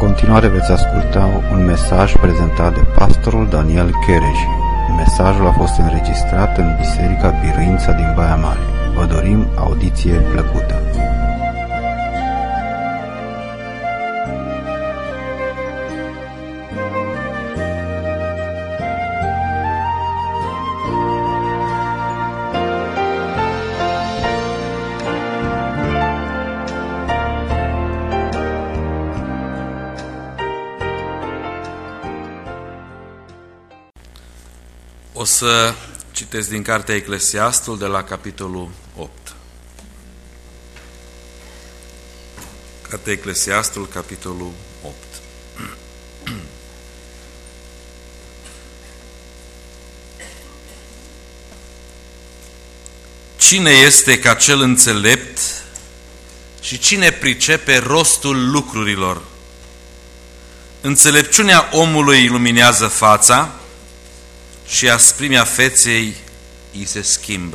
continuare veți asculta un mesaj prezentat de pastorul Daniel Chereji. Mesajul a fost înregistrat în Biserica Biruința din Baia Mare. Vă dorim audiție plăcută. O să citesc din cartea Eclesiastul de la capitolul 8. Cartea Eclesiastul, capitolul 8. Cine este ca cel înțelept și cine pricepe rostul lucrurilor? Înțelepciunea omului luminează fața și asprimea feței îi se schimbă.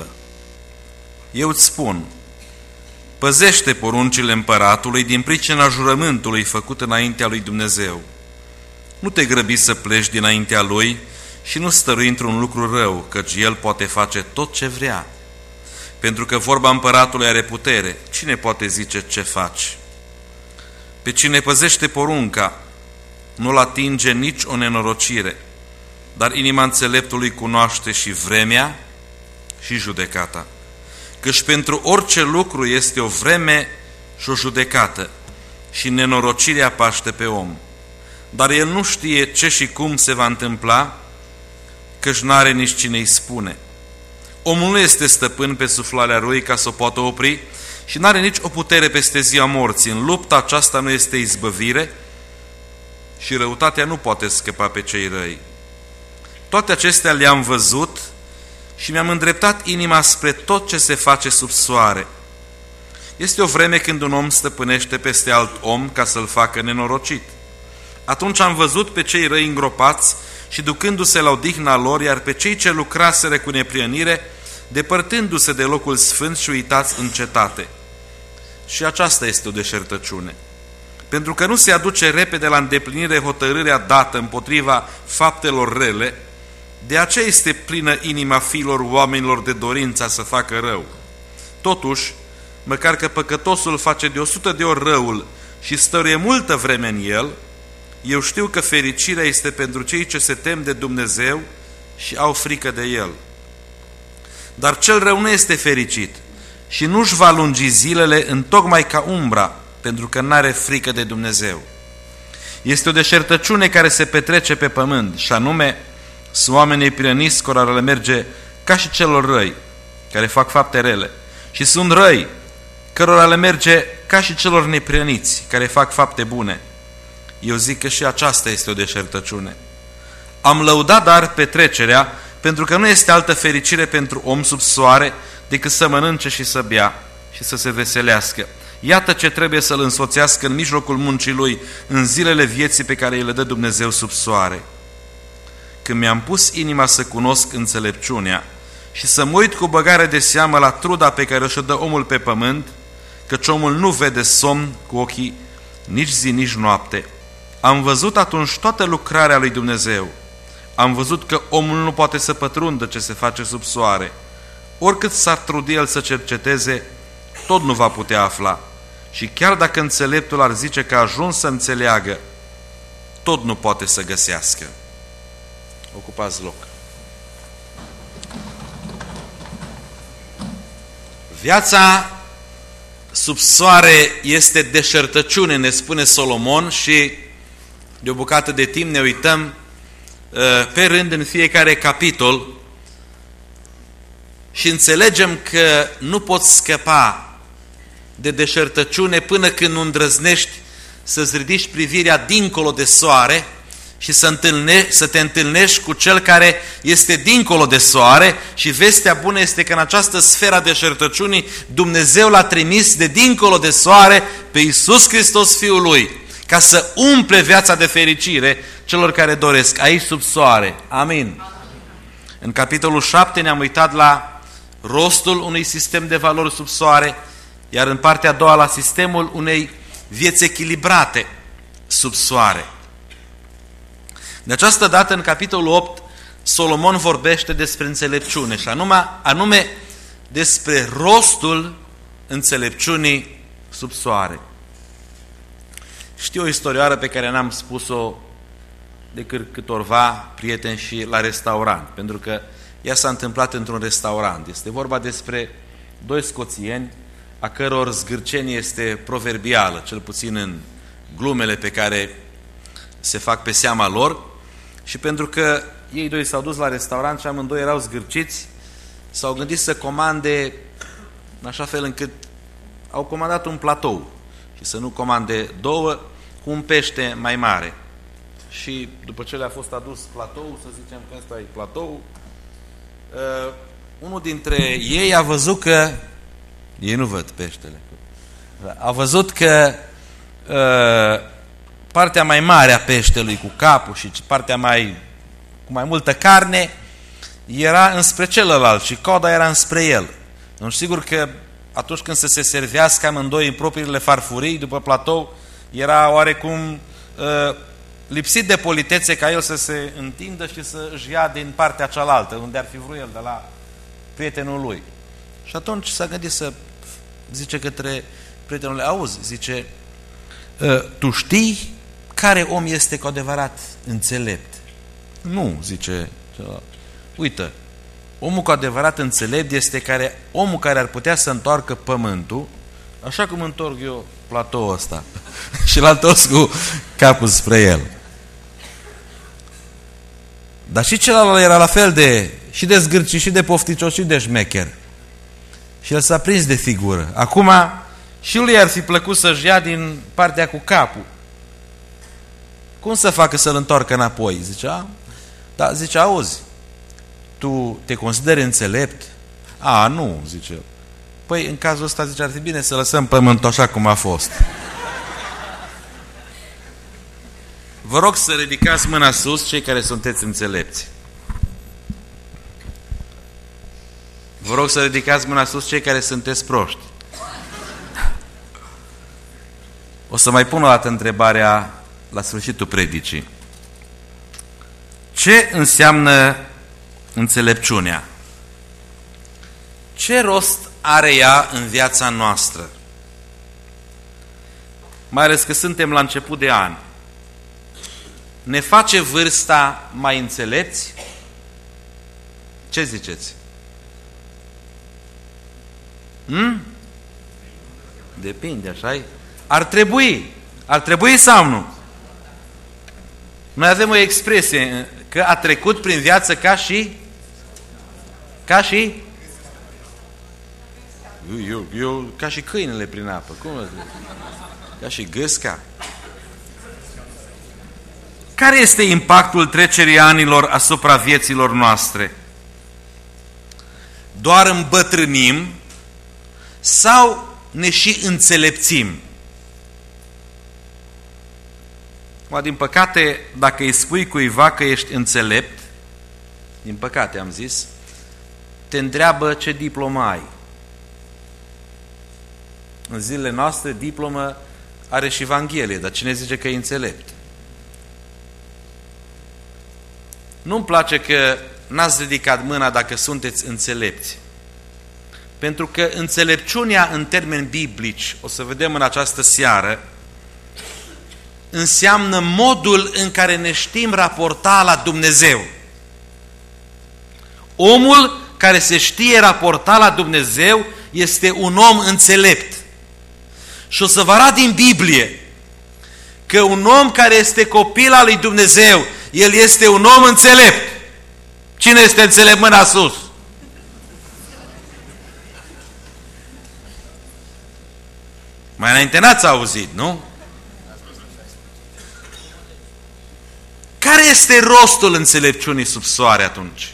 Eu îți spun, păzește poruncile împăratului din pricina jurământului făcut înaintea lui Dumnezeu. Nu te grăbi să pleci dinaintea lui și nu stărui într-un lucru rău, căci el poate face tot ce vrea. Pentru că vorba împăratului are putere, cine poate zice ce faci? Pe cine păzește porunca, nu-l atinge nici o nenorocire, dar inima înțeleptului cunoaște și vremea și judecata. Căci pentru orice lucru este o vreme și o judecată și nenorocirea paște pe om. Dar el nu știe ce și cum se va întâmpla, căci n-are nici cine îi spune. Omul nu este stăpân pe suflarea lui ca să o poată opri și n-are nici o putere peste ziua morții. În lupta aceasta nu este izbăvire și răutatea nu poate scăpa pe cei răi. Toate acestea le-am văzut și mi-am îndreptat inima spre tot ce se face sub soare. Este o vreme când un om stăpânește peste alt om ca să-l facă nenorocit. Atunci am văzut pe cei răi îngropați și ducându-se la odihna lor, iar pe cei ce lucraseră cu neprihănire, depărtându-se de locul sfânt și uitați în cetate. Și aceasta este o deșertăciune. Pentru că nu se aduce repede la îndeplinire hotărârea dată împotriva faptelor rele, de aceea este plină inima fiilor oamenilor de dorința să facă rău. Totuși, măcar că păcătosul face de 100 de ori răul și stăruie multă vreme în el, eu știu că fericirea este pentru cei ce se tem de Dumnezeu și au frică de El. Dar cel rău nu este fericit și nu-și va lungi zilele întocmai ca umbra, pentru că n-are frică de Dumnezeu. Este o deșertăciune care se petrece pe pământ, și anume, sunt oamenii prihăniți cărora le merge ca și celor răi, care fac fapte rele, și sunt răi, cărora le merge ca și celor neprihăniți, care fac fapte bune. Eu zic că și aceasta este o deșertăciune. Am lăudat dar petrecerea, pentru că nu este altă fericire pentru om sub soare decât să mănânce și să bea și să se veselească. Iată ce trebuie să-l însoțească în mijlocul muncii lui, în zilele vieții pe care îi le dă Dumnezeu sub soare. Când mi-am pus inima să cunosc înțelepciunea și să mă uit cu băgare de seamă la truda pe care o-și dă omul pe pământ, căci omul nu vede somn cu ochii nici zi, nici noapte, am văzut atunci toată lucrarea lui Dumnezeu. Am văzut că omul nu poate să pătrundă ce se face sub soare. Oricât s-ar trudi el să cerceteze, tot nu va putea afla. Și chiar dacă înțeleptul ar zice că a ajuns să înțeleagă, tot nu poate să găsească. Ocupați loc. Viața sub soare este deșertăciune, ne spune Solomon, și de o bucată de timp ne uităm pe rând în fiecare capitol și înțelegem că nu poți scăpa de deșertăciune până când nu îndrăznești să-ți ridici privirea dincolo de soare și să te întâlnești cu Cel care este dincolo de soare. Și vestea bună este că în această sferă deșertăciunii Dumnezeu l-a trimis de dincolo de soare pe Iisus Hristos Fiul Lui, ca să umple viața de fericire celor care doresc aici sub soare. Amin. În capitolul 7 ne-am uitat la rostul unui sistem de valori sub soare, iar în partea a doua la sistemul unei vieți echilibrate. sub soare. De această dată, în capitolul 8, Solomon vorbește despre înțelepciune și anume despre rostul înțelepciunii sub soare. Știu o istorioară pe care n-am spus-o de câtorva prieteni și la restaurant, pentru că ea s-a întâmplat într-un restaurant. Este vorba despre doi scoțieni a căror zgârcenie este proverbială, cel puțin în glumele pe care se fac pe seama lor, și pentru că ei doi s-au dus la restaurant și amândoi erau zgârciți, s-au gândit să comande în așa fel încât au comandat un platou și să nu comande două, cu un pește mai mare. Și după ce le-a fost adus platou, să zicem că ăsta e platou, unul dintre ei a văzut că, ei nu văd peștele, a văzut că partea mai mare a peștelui cu capul și partea cu mai multă carne era înspre celălalt și coada era înspre el. Nu sigur că atunci când se servească amândoi în propriile farfurii după platou, era oarecum lipsit de politețe ca el să se întindă și să își ia din partea cealaltă, unde ar fi vrut el, de la prietenul lui. Și atunci s-a gândit să zice către prietenul: auzi, zice, tu știi care om este cu adevărat înțelept? Nu, zice celălalt. Uită, omul cu adevărat înțelept este omul care ar putea să întoarcă pământul, așa cum întorc eu platoul ăsta, și l-a întors cu capul spre el. Dar și celălalt era la fel și de zgârcit, și de pofticios, și de șmecher. Și el s-a prins de figură. Acum și lui ar fi plăcut să-și ia din partea cu capul. Cum să facă să-l întoarcă înapoi? Zicea, da, zice, auzi, tu te consideri înțelept? A, nu, zice el. Păi, în cazul ăsta, zice, ar fi bine să lăsăm pământul așa cum a fost. Vă rog să ridicați mâna sus, cei care sunteți înțelepți. Vă rog să ridicați mâna sus, cei care sunteți proști. O să mai pun o dată întrebarea la sfârșitul predicii. Ce înseamnă înțelepciunea? Ce rost are ea în viața noastră? Mai ales că suntem la început de an. Ne face vârsta mai înțelepți? Ce ziceți? Depinde, așa-i? Ar trebui sau nu? Noi avem o expresie că a trecut prin viață ca și ca și câinele prin apă. Cum? Ca și gâsca. Care este impactul trecerii anilor asupra vieților noastre? Doar îmbătrânim sau ne și înțelepțim? Din păcate, dacă îi spui cuiva că ești înțelept, din păcate am zis, te întreabă ce diplomă ai. În zilele noastre, diplomă are și Evanghelie, dar cine zice că e înțelept? Nu-mi place că n-ați ridicat mâna dacă sunteți înțelepți. Pentru că înțelepciunea în termeni biblici, o să vedem în această seară, înseamnă modul în care ne știm raporta la Dumnezeu. Omul care se știe raporta la Dumnezeu este un om înțelept. Și o să vă arăt din Biblie că un om care este copil al lui Dumnezeu, el este un om înțelept. Cine este înțelept? Mâna sus. Mai înainte n-ați auzit, nu? Care este rostul înțelepciunii sub soare atunci?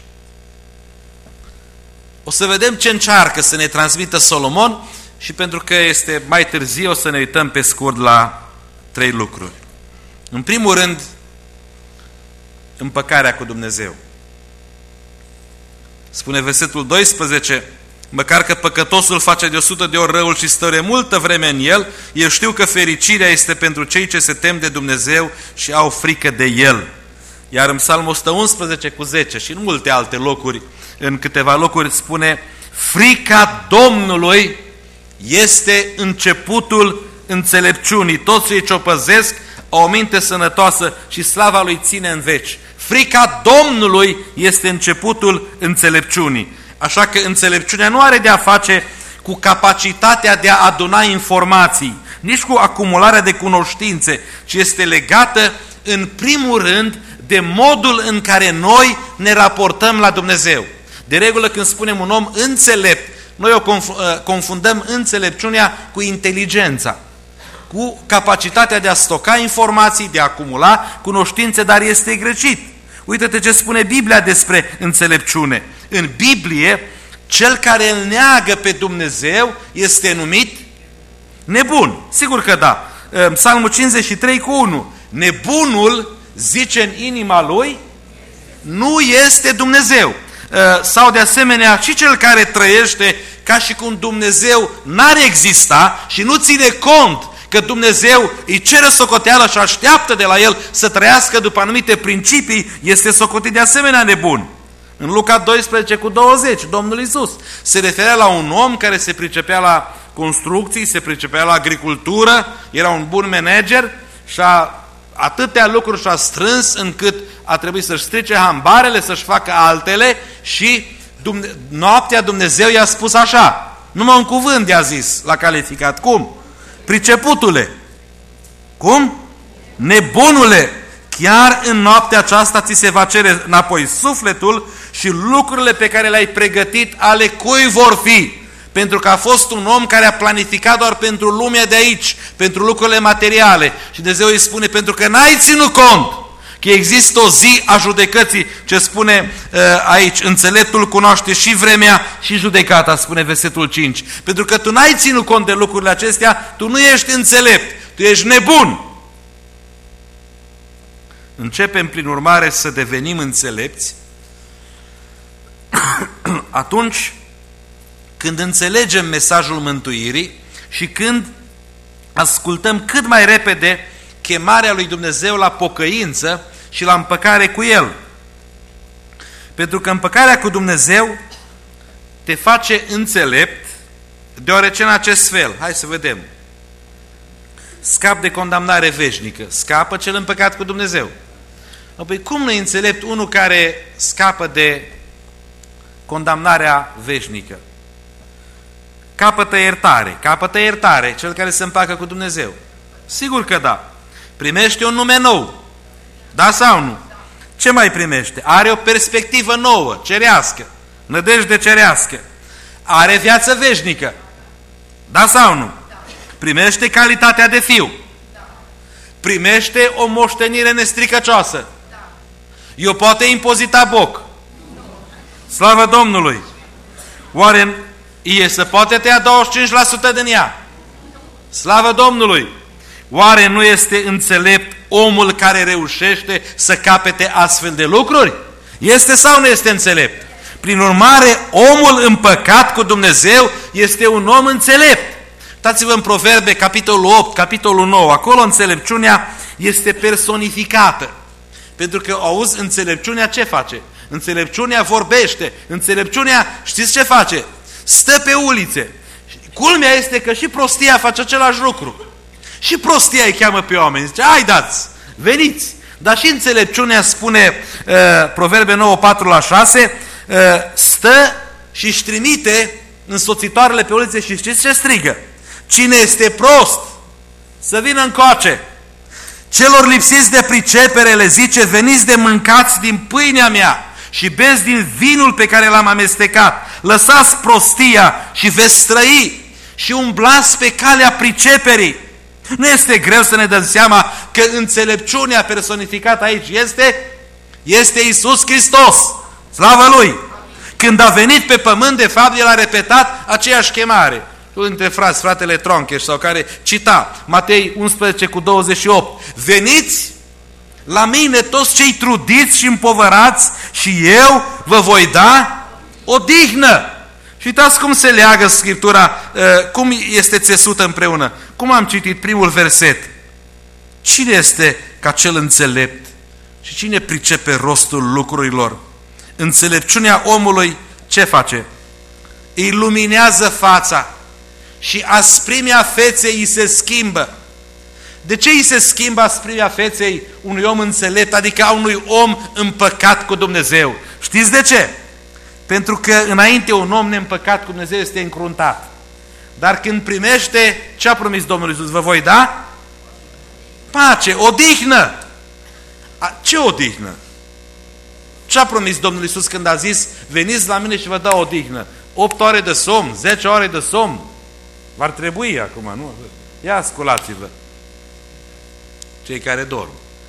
O să vedem ce încearcă să ne transmită Solomon și pentru că este mai târziu o să ne uităm pe scurt la 3 lucruri. În primul rând, împăcarea cu Dumnezeu. Spune versetul 12, măcar că păcătosul face de 100 de ori răul și stă multă vreme în el, eu știu că fericirea este pentru cei ce se tem de Dumnezeu și au frică de El. Iar în Psalmul 111 cu 10 și în multe alte locuri, în câteva locuri spune: frica Domnului este începutul înțelepciunii. Toți cei ce o păzesc au o minte sănătoasă și slava Lui ține în veci. Frica Domnului este începutul înțelepciunii. Așa că înțelepciunea nu are de a face cu capacitatea de a aduna informații, nici cu acumularea de cunoștințe, ci este legată în primul rând de modul în care noi ne raportăm la Dumnezeu. De regulă când spunem un om înțelept, noi o confundăm înțelepciunea cu inteligența, cu capacitatea de a stoca informații, de a acumula cunoștințe, dar este greșit. Uite-te ce spune Biblia despre înțelepciune. În Biblie, cel care îl neagă pe Dumnezeu este numit nebun. Sigur că da. Psalmul 53 cu 1. Nebunul zice în inima lui, nu este Dumnezeu. Sau de asemenea și cel care trăiește ca și cum Dumnezeu n-ar exista și nu ține cont că Dumnezeu îi cere socoteală și așteaptă de la el să trăiască după anumite principii, este socotit de asemenea nebun. În Luca 12 cu 20, Domnul Iisus se referea la un om care se pricepea la construcții, se pricepea la agricultură, era un bun manager și atâtea lucruri și-a strâns încât a trebuit să-și strice hambarele, să-și facă altele și noaptea Dumnezeu i-a spus așa, numai un cuvânt i-a zis, l-a calificat. Cum? Priceputule. Cum? Nebunule, chiar în noaptea aceasta ți se va cere înapoi sufletul și lucrurile pe care le-ai pregătit ale cui vor fi? Pentru că a fost un om care a planificat doar pentru lumea de aici, pentru lucrurile materiale. Și Dumnezeu îi spune, pentru că n-ai ținut cont că există o zi a judecății, ce spune aici, înțeleptul cunoaște și vremea și judecata, spune versetul 5. Pentru că tu n-ai ținut cont de lucrurile acestea, tu nu ești înțelept, tu ești nebun. Începem prin urmare să devenim înțelepți atunci când înțelegem mesajul mântuirii și când ascultăm cât mai repede chemarea lui Dumnezeu la pocăință și la împăcare cu El. Pentru că împăcarea cu Dumnezeu te face înțelept, deoarece în acest fel, hai să vedem, scap de condamnare veșnică, scapă cel împăcat cu Dumnezeu. Apoi cum nu e înțelept unul care scapă de condamnarea veșnică? Capătă iertare cel care se împacă cu Dumnezeu. Sigur că da. Primește un nume nou. Da sau nu? Ce mai primește? Are o perspectivă nouă, cerească, nădejde cerească. Are viață veșnică. Da sau nu? Primește calitatea de fiu. Primește o moștenire nestricăcioasă. Eu poate impozita boc. Slavă Domnului! Oare se poate tăia 25% din ea? Slavă Domnului! Oare nu este înțelept omul care reușește să capete astfel de lucruri? Este sau nu este înțelept? Prin urmare, omul împăcat cu Dumnezeu este un om înțelept. Uitați-vă în Proverbe, capitolul 8, capitolul 9, acolo înțelepciunea este personificată. Pentru că, auzi, înțelepciunea ce face? Înțelepciunea vorbește. Înțelepciunea, știți ce face? Stă pe ulițe. Culmea este că și prostia face același lucru. Și prostia îi cheamă pe oameni. Zice, haidați, veniți. Dar și înțelepciunea spune, Proverbe 9, 4-6, stă și își trimite însoțitoarele pe ulițe și știți ce strigă? Cine este prost, să vină încoace. Celor lipsiți de pricepere le zice, veniți de mâncați din pâinea mea și beți din vinul pe care l-am amestecat. Lăsați prostia și veți trăi și umblați pe calea priceperii. Nu este greu să ne dăm seama că înțelepciunea personificată aici este Iisus Hristos. Slavă Lui! Când a venit pe pământ, de fapt, El a repetat aceeași chemare. Unul dintre frați, fratele Troncheș, sau care cita Matei 11 cu 28. Veniți la mine toți cei trudiți și împovărați și eu vă voi da odihnă. Și uitați cum se leagă Scriptura, cum este țesută împreună. Cum am citit primul verset. Cine este ca cel înțelept și cine pricepe rostul lucrurilor? Înțelepciunea omului ce face? Îi luminează fața și asprimea feței îi se schimbă. De ce îi se schimbă asprimea feței unui om înțelept, adică a unui om împăcat cu Dumnezeu? Știți de ce? Pentru că înainte un om neîmpăcat cu Dumnezeu este încruntat. Dar când primește, ce a promis Domnul Iisus? Vă voi da? Pace, odihnă. Ce odihnă? Ce a promis Domnul Iisus când a zis, veniți la mine și vă dau odihnă? 8 ore de somn, 10 ore de somn. V-ar trebui acum, nu? Ia sculați-vă. Cei care dorm.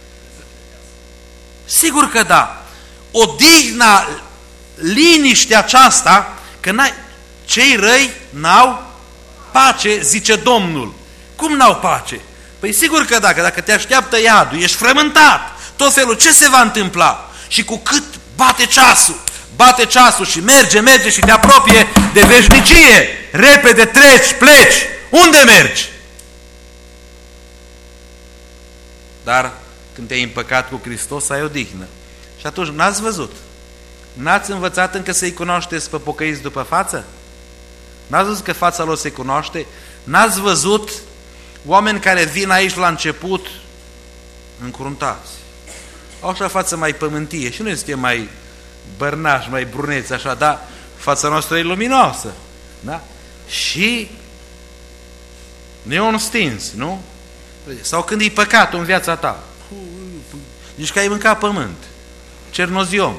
Sigur că da. Odihna, liniștea aceasta, că cei răi n-au pace, zice Domnul. Cum n-au pace? Păi sigur că dacă te așteaptă iadul, ești frământat, tot felul, ce se va întâmpla? Și cu cât bate ceasul și merge și te apropie de veșnicie, repede treci, pleci, unde mergi? Dar când te-ai împăcat cu Hristos, ai odihnă. Și atunci n-ați văzut, n-ați învățat încă să-i cunoașteți pe pocăiți după față? N-ați văzut că fața lor se cunoaște? N-ați văzut oameni care vin aici la început încruntați? Au așa față mai pământie și noi suntem mai bărnași, mai bruneți, așa, dar fața noastră e luminoasă. Da? Și neon stins, nu? Sau când e păcatul în viața ta. Zici că ai mâncat pământ. Cernoziom.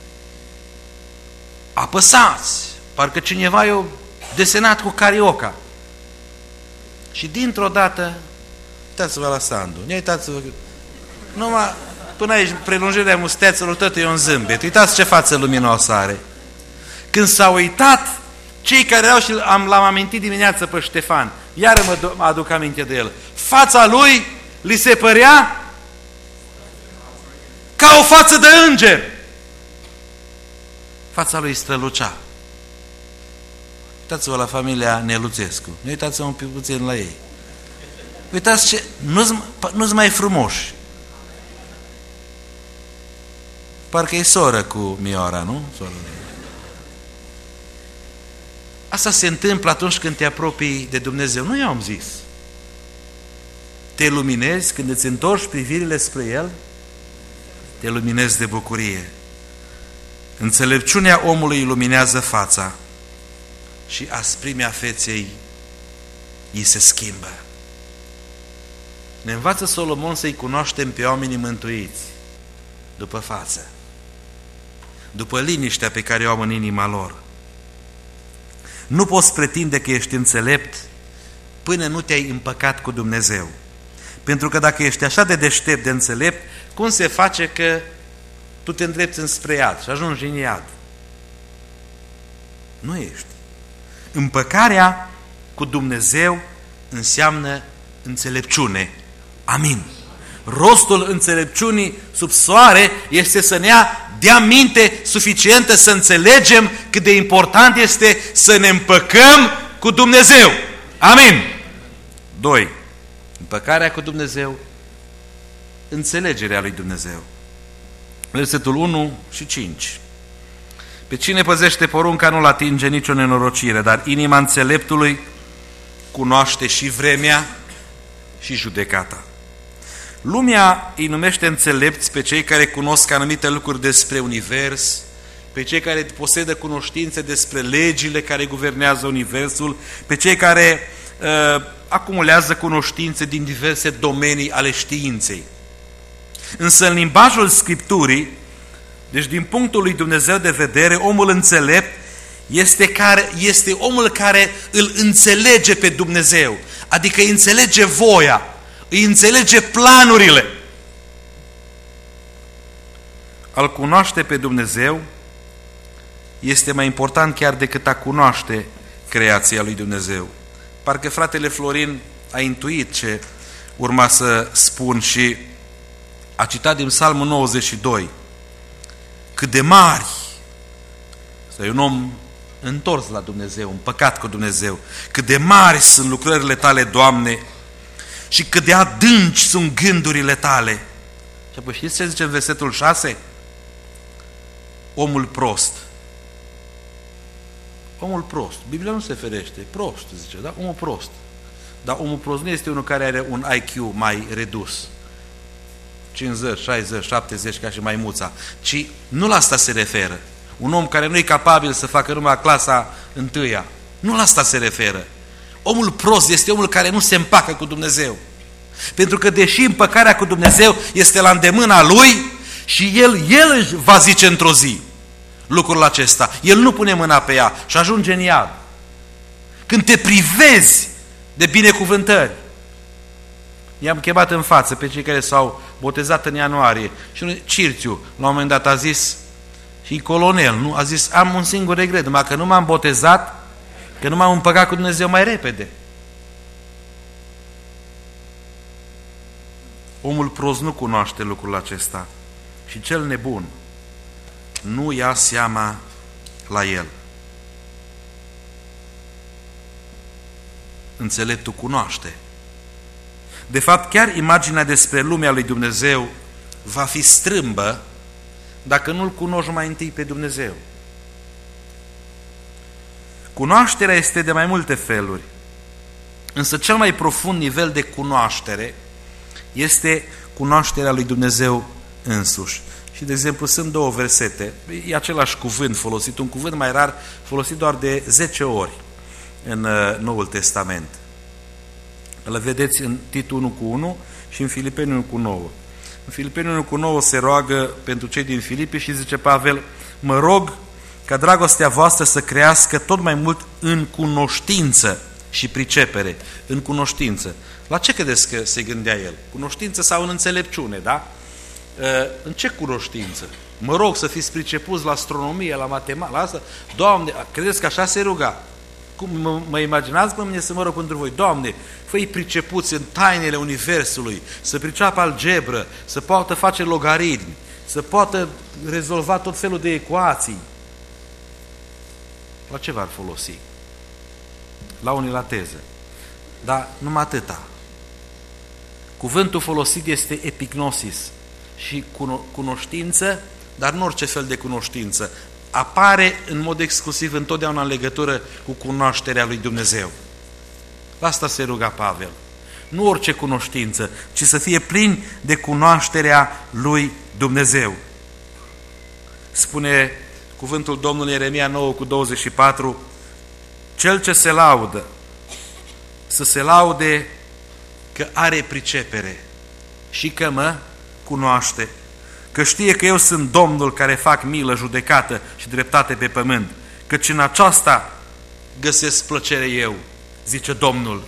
Apăsați. Parcă cineva i-a desenat cu carioca. Și dintr-o dată, uitați-vă la Sandu. Uitați-vă. Numai până aici, prelungirea mustețelor, tot e un zâmbet. Uitați ce față luminoasă are. Când s-au uitat, cei care erau și l-am amintit dimineața pe Ștefan, iară mă aduc aminte de el, fața lui li se părea ca o față de înger. Fața lui strălucea. Uitați-vă la familia Neluțescu. Uitați-vă un pic puțin la ei. Uitați ce... Nu-s mai frumoși. Parcă e soră cu Miora, nu? Soră. Asta se întâmplă atunci când te apropii de Dumnezeu. Nu i-am zis. Te luminezi când îți întorci privirile spre El, te luminezi de bucurie. Înțelepciunea omului iluminează fața și asprimea feței îi se schimbă. Ne învață Solomon să-i cunoaștem pe oamenii mântuiți după față, după liniștea pe care o au în inima lor. Nu poți pretinde că ești înțelept până nu te-ai împăcat cu Dumnezeu. Pentru că dacă ești așa de deștept, de înțelept, cum se face că tu te îndrepți înspre iad și ajungi în iad? Nu ești. Împăcarea cu Dumnezeu înseamnă înțelepciune. Amin. Rostul înțelepciunii sub soare este să ne dea minte suficientă să înțelegem cât de important este să ne împăcăm cu Dumnezeu. Amin. 2. Împăcarea cu Dumnezeu, înțelegerea lui Dumnezeu. Versetul 1 și 5. Pe cine păzește porunca nu-l atinge nicio nenorocire, dar inima înțeleptului cunoaște și vremea și judecata. Lumea îi numește înțelepți pe cei care cunosc anumite lucruri despre univers, pe cei care posedă cunoștințe despre legile care guvernează universul, pe cei care acumulează cunoștințe din diverse domenii ale științei. Însă în limbajul Scripturii, deci din punctul lui Dumnezeu de vedere, omul înțelept este omul care îl înțelege pe Dumnezeu, adică îi înțelege voia, îi înțelege planurile. A-L cunoaște pe Dumnezeu este mai important chiar decât a cunoaște creația lui Dumnezeu. Parcă fratele Florin a intuit ce urma să spun și a citat din Psalmul 92. Cât de mari, ăsta e un om întors la Dumnezeu, împăcat cu Dumnezeu. Cât de mari sunt lucrările tale, Doamne, și cât de adânci sunt gândurile tale. Și apoi știți ce zice în versetul 6? Omul prost. Omul prost. Biblia nu se ferește. Prost, zice, da? Omul prost. Dar omul prost nu este unul care are un IQ mai redus. 50, 60, 70 ca și maimuța. Ci nu la asta se referă. Un om care nu e capabil să facă numai clasa întâia. Nu la asta se referă. Omul prost este omul care nu se împacă cu Dumnezeu. Pentru că deși împăcarea cu Dumnezeu este la îndemâna lui și el își va zice într-o zi lucrul acesta. El nu pune mâna pe ea și ajunge în iad. Când te privezi de binecuvântări. I-am chemat în față pe cei care s-au botezat în ianuarie. Și unul, Cirțiu, la un moment dat a zis, și colonel, nu? A zis, am un singur regret, numai că nu m-am botezat, că nu m-am împăcat cu Dumnezeu mai repede. Omul prost nu cunoaște lucrul acesta și cel nebun nu ia seama la el. Înțeleptul cunoaște. De fapt, chiar imaginea despre lumea lui Dumnezeu va fi strâmbă dacă nu-L cunoști mai întâi pe Dumnezeu. Cunoașterea este de mai multe feluri, însă cel mai profund nivel de cunoaștere este cunoașterea lui Dumnezeu însuși. Și, de exemplu, sunt două versete, e același cuvânt folosit, un cuvânt mai rar, folosit doar de 10 ori în Noul Testament. Îl vedeți în Tit 1:1 și în Filipeni 1:9. În Filipeni 1:9 se roagă pentru cei din Filipi și zice Pavel, mă rog ca dragostea voastră să crească tot mai mult în cunoștință și pricepere. În cunoștință. La ce credeți că se gândea el? Cunoștință sau în înțelepciune, da? În ce cunoștință? Mă rog să fiți pricepuți la astronomie, la matematică, la asta? Doamne, credeți că așa se ruga? Cum mă imaginați pe mine să mă rog pentru voi? Doamne, fă-i pricepuți în tainele Universului, să priceapă algebră, să poată face logaritmi, să poată rezolva tot felul de ecuații. La ce v-ar folosi? La unii la teză. Dar numai atâta. Cuvântul folosit este epignosis și cunoștință, dar nu orice fel de cunoștință. Apare în mod exclusiv întotdeauna în legătură cu cunoașterea lui Dumnezeu. La asta se ruga Pavel. Nu orice cunoștință, ci să fie plin de cunoașterea lui Dumnezeu. Spune cuvântul Domnului Ieremia 9:24, cel ce se laudă, să se laude că are pricepere și că mă cunoaște, că știe că eu sunt Domnul care fac milă, judecată și dreptate pe pământ, căci în aceasta găsesc plăcere eu, zice Domnul.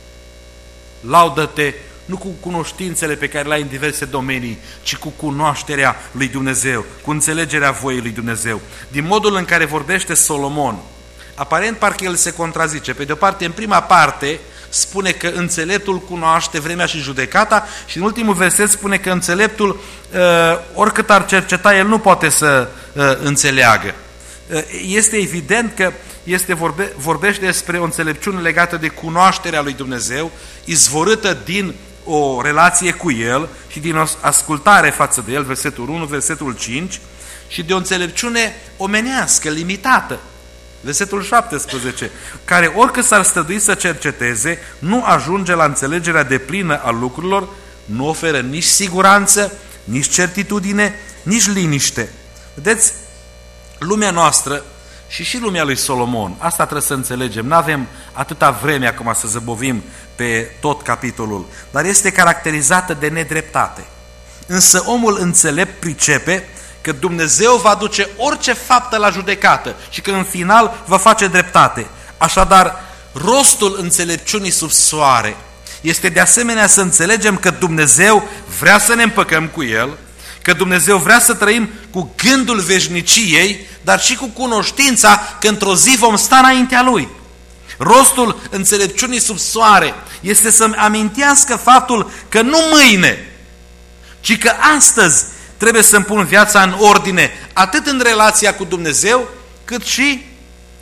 Laudă-te nu cu cunoștințele pe care le ai în diverse domenii, ci cu cunoașterea lui Dumnezeu, cu înțelegerea voii lui Dumnezeu. Din modul în care vorbește Solomon, aparent parcă el se contrazice. Pe de o parte, în prima parte, spune că înțeleptul cunoaște vremea și judecata și în ultimul verset spune că înțeleptul, oricât ar cerceta, el nu poate să înțeleagă. Este evident că vorbește despre o înțelepciune legată de cunoașterea lui Dumnezeu, izvorâtă din o relație cu El și din o ascultare față de El, versetul 1, versetul 5, și de o înțelepciune omenească, limitată. Versetul 17, care oricât s-ar strădui să cerceteze, nu ajunge la înțelegerea deplină a lucrurilor, nu oferă nici siguranță, nici certitudine, nici liniște. Vedeți, lumea noastră și lumea lui Solomon, asta trebuie să înțelegem, nu avem atâta vreme acum să zăbovim pe tot capitolul, dar este caracterizată de nedreptate. Însă omul înțelept pricepe că Dumnezeu va duce orice faptă la judecată și că în final va face dreptate. Așadar, rostul înțelepciunii sub soare este de asemenea să înțelegem că Dumnezeu vrea să ne împăcăm cu El, că Dumnezeu vrea să trăim cu gândul veșniciei, dar și cu cunoștința că într-o zi vom sta înaintea Lui. Rostul înțelepciunii sub soare este să-mi amintească faptul că nu mâine, ci că astăzi trebuie să-mi pun viața în ordine, atât în relația cu Dumnezeu, cât și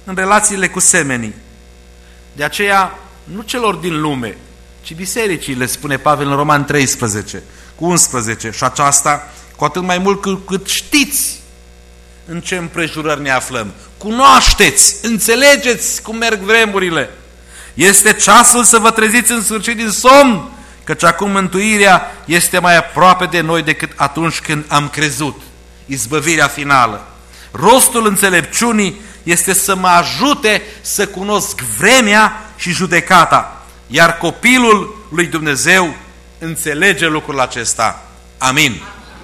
în relațiile cu semenii. De aceea, nu celor din lume, ci bisericii, le spune Pavel în Roman 13, cu 11, și aceasta cu atât mai mult cât știți în ce împrejurări ne aflăm. Cunoașteți, înțelegeți cum merg vremurile. Este ceasul să vă treziți în sfârșit din somn, căci acum mântuirea este mai aproape de noi decât atunci când am crezut. Izbăvirea finală. Rostul înțelepciunii este să mă ajute să cunosc vremea și judecata, iar copilul lui Dumnezeu înțelege lucrul acesta. Amin.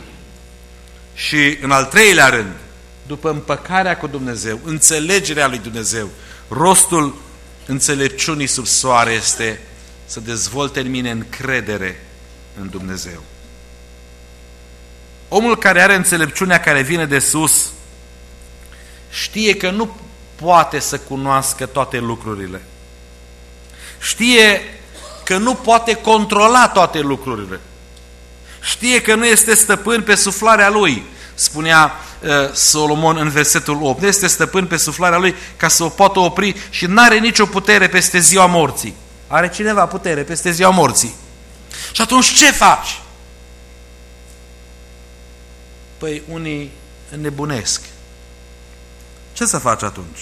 Și în al treilea rând, după împăcarea cu Dumnezeu, înțelegerea lui Dumnezeu, rostul înțelepciunii sub soare este să dezvolte în mine încredere în Dumnezeu. Omul care are înțelepciunea care vine de sus știe că nu poate să cunoască toate lucrurile. Știe că nu poate controla toate lucrurile. Știe că nu este stăpân pe suflarea lui, spunea Solomon în versetul 8. Nu este stăpân pe suflarea lui ca să o poată opri și nu are nicio putere peste ziua morții. Are cineva putere peste ziua morții? Și atunci ce faci? Păi unii înnebunesc. Ce să faci atunci?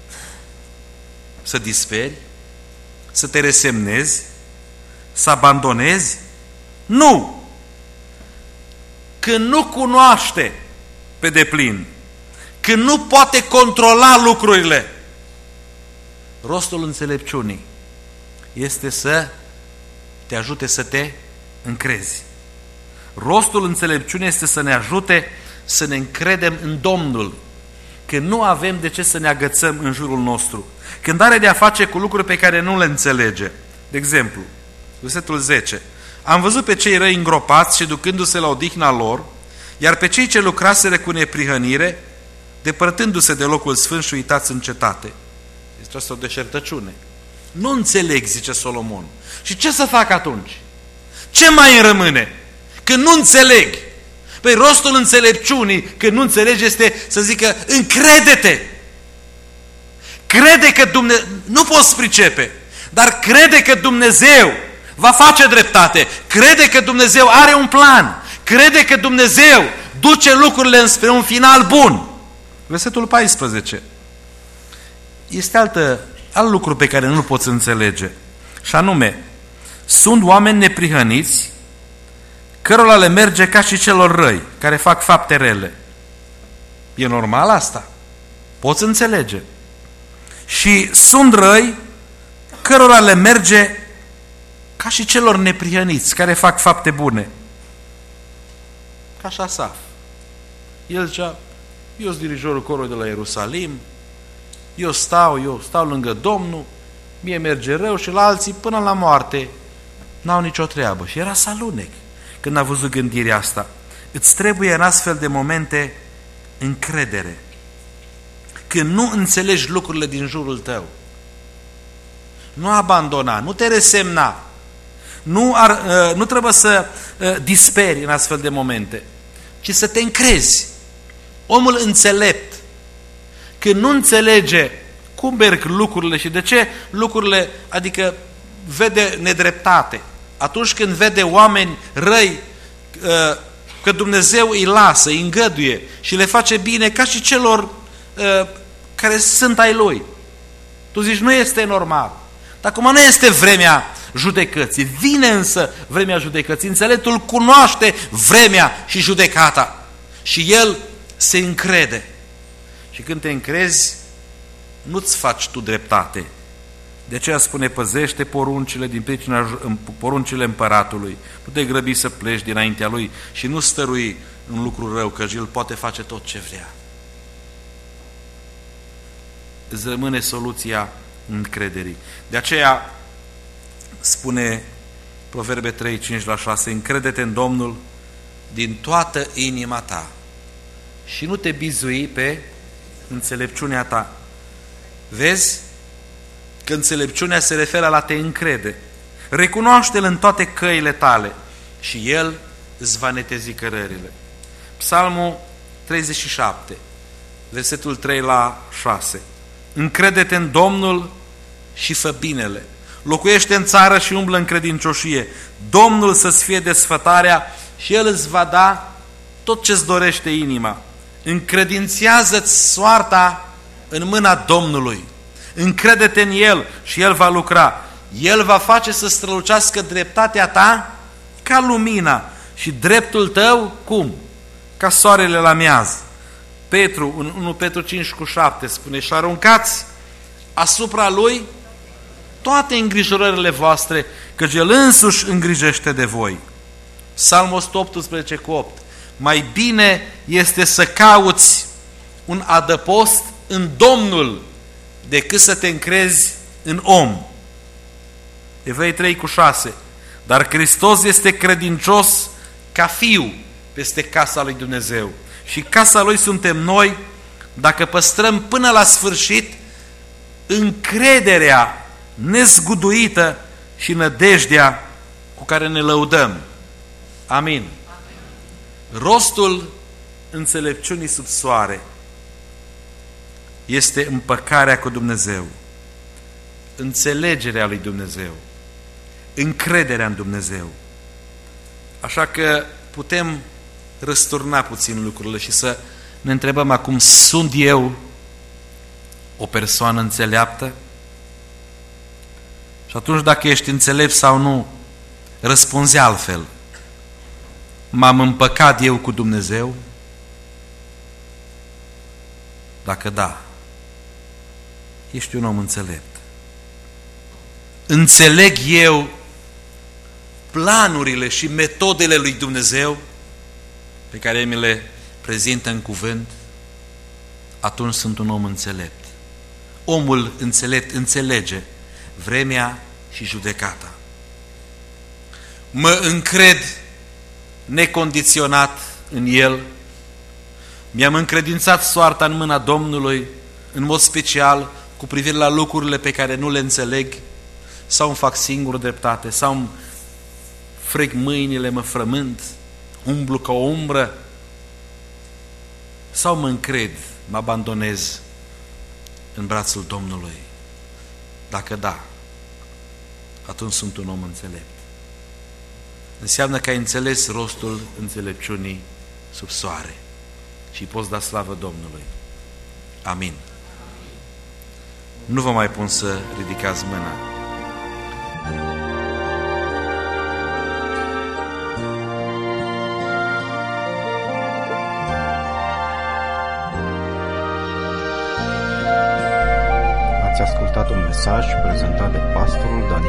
Să disperi? Să te resemnezi? Să abandonezi? Nu! Când nu cunoaște pe deplin, când nu poate controla lucrurile, rostul înțelepciunii este să te ajute să te încrezi. Rostul înțelepciunii este să ne ajute să ne încredem în Domnul, că nu avem de ce să ne agățăm în jurul nostru, când are de a face cu lucruri pe care nu le înțelege. De exemplu, versetul 10. Am văzut pe cei răi îngropați și ducându-se la odihna lor, iar pe cei ce lucraseră cu neprihănire, depărtându-se de locul sfânt și uitați în cetate. Este asta o deșertăciune. Nu înțeleg, zice Solomon. Și ce să fac atunci? Ce mai îmi rămâne? Când nu înțeleg. Păi rostul înțelepciunii, când nu înțelegi, este să zică, încrede-te. Crede că Dumnezeu, nu poți pricepe, dar crede că Dumnezeu va face dreptate. Crede că Dumnezeu are un plan. Crede că Dumnezeu duce lucrurile înspre un final bun. Versetul 14. Este alt lucru pe care nu-l poți înțelege. Și anume, sunt oameni neprihăniți cărora le merge ca și celor răi, care fac fapte rele. E normal asta? Poți înțelege. Și sunt răi cărora le merge ca și celor neprihăniți, care fac fapte bune. Ca și Asaf. El zicea, eu sunt dirijorul corului de la Ierusalim, eu stau lângă Domnul, mie merge rău și la alții până la moarte n-au nicio treabă. Și era să alunec când a văzut gândirea asta. Îți trebuie în astfel de momente încredere. Când nu înțelegi lucrurile din jurul tău, nu abandona, nu te resemna, nu trebuie să disperi în astfel de momente, ci să te încrezi. Omul înțelept, când nu înțelege cum merg lucrurile și de ce lucrurile, adică vede nedreptate, atunci când vede oameni răi, că Dumnezeu îi lasă, îi îngăduie și le face bine ca și celor care sunt ai Lui. Tu zici, nu este normal. Dar acum nu este vremea judecății. Vine însă vremea judecății. Înțeleptul cunoaște vremea și judecata. Și el se încrede. Și când te încrezi, nu-ți faci tu dreptate. De aceea spune, păzește poruncile din pricina poruncile împăratului. Nu te grăbi să pleci dinaintea lui și nu stărui în lucru rău, că el poate face tot ce vrea. Îți rămâne soluția încrederii. De aceea spune Proverbe 3, 5-6, încrede-te în Domnul din toată inima ta și nu te bizui pe înțelepciunea ta. Vezi că înțelepciunea se referă la te încrede. Recunoaște-L în toate căile tale și El îți va netezi cărările. Psalmul 37, versetul 3-6. încrede-te în Domnul și fă binele. Locuiește în țară și umblă în credincioșie. Domnul să-ți fie desfătarea și El îți va da tot ce-ți dorește inima. Încredințează-ți soarta în mâna Domnului. Încrede-te în El și El va lucra. El va face să strălucească dreptatea ta ca lumina și dreptul tău, cum? Ca soarele la miaz. Petru, în 1 Petru 5:7 spune: și aruncați asupra Lui toate îngrijorările voastre, căci El însuși îngrijește de voi. Psalmul 118:8: mai bine este să cauți un adăpost în Domnul decât să te încrezi în om. Evrei 3:6: dar Hristos este credincios ca fiu peste casa lui Dumnezeu. Și casa Lui suntem noi dacă păstrăm până la sfârșit încrederea nezguduită și nădejdea cu care ne lăudăm. Amin. Rostul înțelepciunii sub soare este împăcarea cu Dumnezeu, înțelegerea lui Dumnezeu, încrederea în Dumnezeu. Așa că putem răsturna puțin lucrurile și să ne întrebăm acum: sunt eu o persoană înțeleaptă? Și atunci, dacă ești înțelept sau nu, răspunzi altfel: m-am împăcat eu cu Dumnezeu? Dacă da, ești un om înțelept. Înțeleg eu planurile și metodele lui Dumnezeu pe care mi le prezintă în cuvânt? Atunci sunt un om înțelept. Omul înțelept înțelege vremea și judecata. Mă încred necondiționat în El. Mi-am încredințat soarta în mâna Domnului, în mod special cu privire la lucrurile pe care nu le înțeleg, sau îmi fac singur dreptate, sau îmi frec mâinile, mă frământ, umblu ca o umbră, sau mă încred, mă abandonez în brațul Domnului. Dacă da, atunci sunt un om înțelept. Înseamnă că ai înțeles rostul înțelepciunii sub soare și poți da slavă Domnului. Amin. Nu vă mai pun să ridicați mâna. Ați ascultat un mesaj prezentat de pastorul Daniel